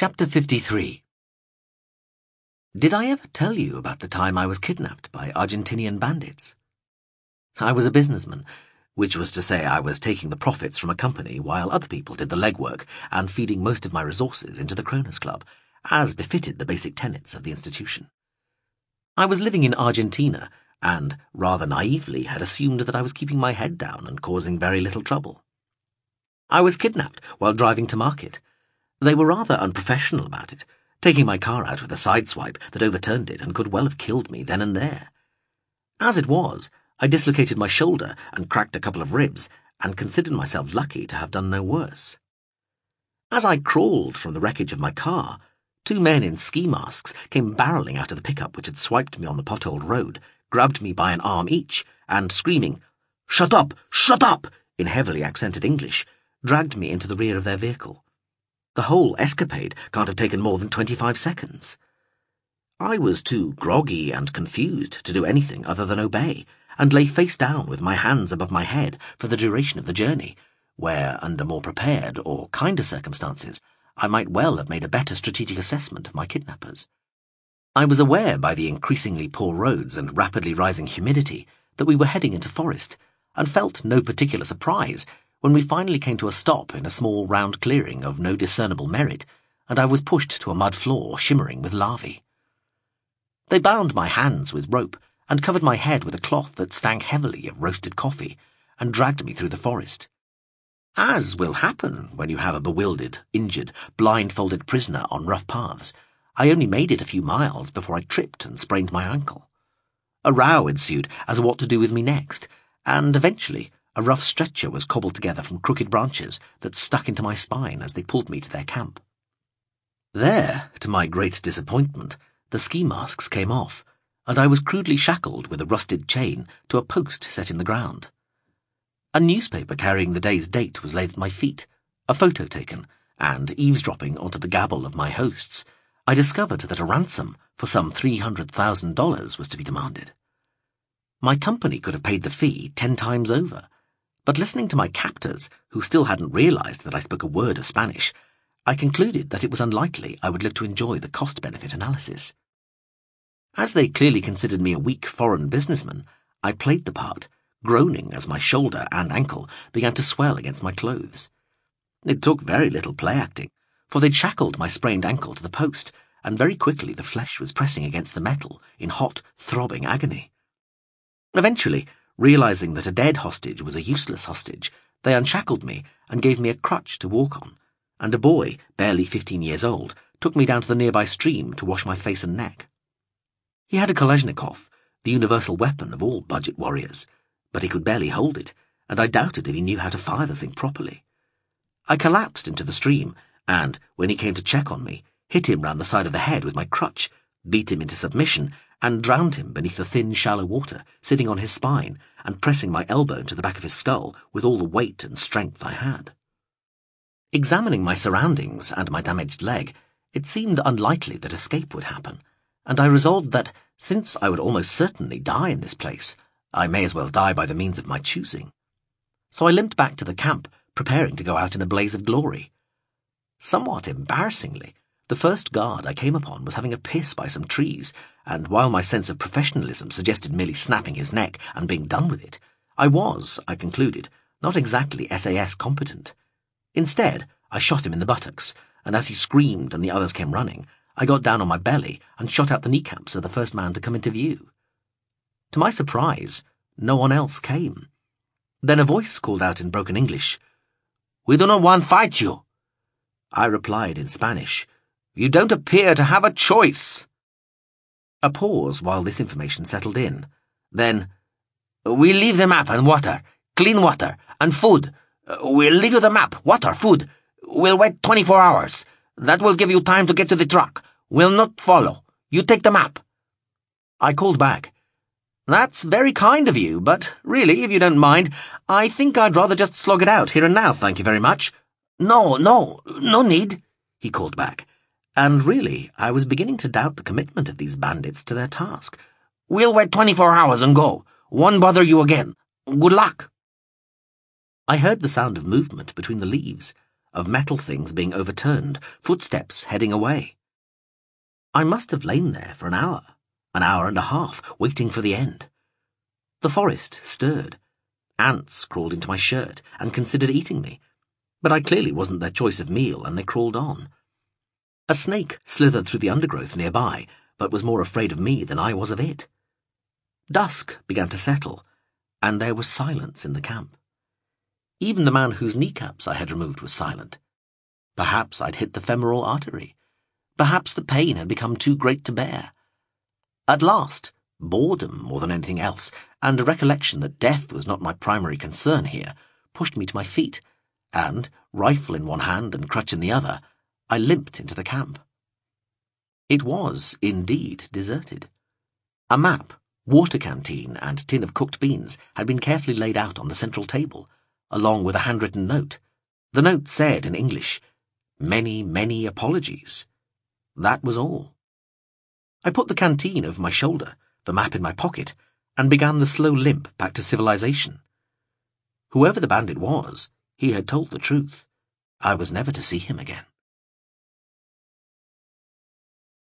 Chapter 53. Did I ever tell you about the time I was kidnapped by Argentinian bandits? I was a businessman, which was to say I was taking the profits from a company while other people did the legwork and feeding most of my resources into the Cronus Club, as befitted the basic tenets of the institution. I was living in Argentina and, rather naively, had assumed that I was keeping my head down and causing very little trouble. I was kidnapped while driving to market. They were rather unprofessional about it, taking my car out with a sideswipe that overturned it and could well have killed me then and there. As it was, I dislocated my shoulder and cracked a couple of ribs, and considered myself lucky to have done no worse. As I crawled from the wreckage of my car, two men in ski masks came barrelling out of the pickup which had swiped me on the potholed road, grabbed me by an arm each, and screaming, "Shut up! Shut up!" in heavily accented English, dragged me into the rear of their vehicle. The whole escapade can't have taken more than 25 seconds. I was too groggy and confused to do anything other than obey, and lay face down with my hands above my head for the duration of the journey, where, under more prepared or kinder circumstances, I might well have made a better strategic assessment of my kidnappers. I was aware by the increasingly poor roads and rapidly rising humidity that we were heading into forest, and felt no particular surprise when we finally came to a stop in a small round clearing of no discernible merit, and I was pushed to a mud floor shimmering with larvae. They bound my hands with rope and covered my head with a cloth that stank heavily of roasted coffee, and dragged me through the forest. As will happen when you have a bewildered, injured, blindfolded prisoner on rough paths, I only made it a few miles before I tripped and sprained my ankle. A row ensued as to what to do with me next, and eventually a rough stretcher was cobbled together from crooked branches that stuck into my spine as they pulled me to their camp. There, to my great disappointment, the ski masks came off, and I was crudely shackled with a rusted chain to a post set in the ground. A newspaper carrying the day's date was laid at my feet, a photo taken, and, eavesdropping onto the gabble of my hosts, I discovered that a ransom for some $300,000 was to be demanded. My company could have paid the fee 10 times over, but listening to my captors, who still hadn't realized that I spoke a word of Spanish, I concluded that it was unlikely I would live to enjoy the cost-benefit analysis. As they clearly considered me a weak foreign businessman, I played the part, groaning as my shoulder and ankle began to swell against my clothes. It took very little play-acting, for they'd shackled my sprained ankle to the post, and very quickly the flesh was pressing against the metal in hot, throbbing agony. Eventually, realizing that a dead hostage was a useless hostage, they unshackled me and gave me a crutch to walk on, and a boy, barely 15 years old, took me down to the nearby stream to wash my face and neck. He had a Kalashnikov, the universal weapon of all budget warriors, but he could barely hold it, and I doubted if he knew how to fire the thing properly. I collapsed into the stream, and, when he came to check on me, hit him round the side of the head with my crutch, beat him into submission, and drowned him beneath the thin, shallow water, sitting on his spine and pressing my elbow into the back of his skull with all the weight and strength I had. Examining my surroundings and my damaged leg, it seemed unlikely that escape would happen, and I resolved that, since I would almost certainly die in this place, I may as well die by the means of my choosing. So I limped back to the camp, preparing to go out in a blaze of glory. Somewhat embarrassingly, the first guard I came upon was having a piss by some trees, and while my sense of professionalism suggested merely snapping his neck and being done with it, I was, I concluded, not exactly SAS competent. Instead, I shot him in the buttocks, and as he screamed and the others came running, I got down on my belly and shot out the kneecaps of the first man to come into view. To my surprise, no one else came. Then a voice called out in broken English, "We do not want to fight you." I replied in Spanish, "You don't appear to have a choice." A pause while this information settled in. Then, "We'll leave the map and water, clean water, and food. We'll leave you the map, water, food. We'll wait 24 hours. That will give you time to get to the truck. We'll not follow. You take the map." I called back, "That's very kind of you, but really, if you don't mind, I think I'd rather just slog it out here and now, thank you very much." No need," he called back, and really, I was beginning to doubt the commitment of these bandits to their task. "We'll wait 24 hours and go. Won't bother you again. Good luck." I heard the sound of movement between the leaves, of metal things being overturned, footsteps heading away. I must have lain there for an hour and a half, waiting for the end. The forest stirred. Ants crawled into my shirt and considered eating me, but I clearly wasn't their choice of meal, and they crawled on. A snake slithered through the undergrowth nearby, but was more afraid of me than I was of it. Dusk began to settle, and there was silence in the camp. Even the man whose kneecaps I had removed was silent. Perhaps I'd hit the femoral artery. Perhaps the pain had become too great to bear. At last, boredom more than anything else, and a recollection that death was not my primary concern here, pushed me to my feet, and, rifle in one hand and crutch in the other, I limped into the camp. It was, indeed, deserted. A map, water canteen, and tin of cooked beans had been carefully laid out on the central table, along with a handwritten note. The note said in English, "Many, many apologies." That was all. I put the canteen over my shoulder, the map in my pocket, and began the slow limp back to civilization. Whoever the bandit was, he had told the truth. I was never to see him again.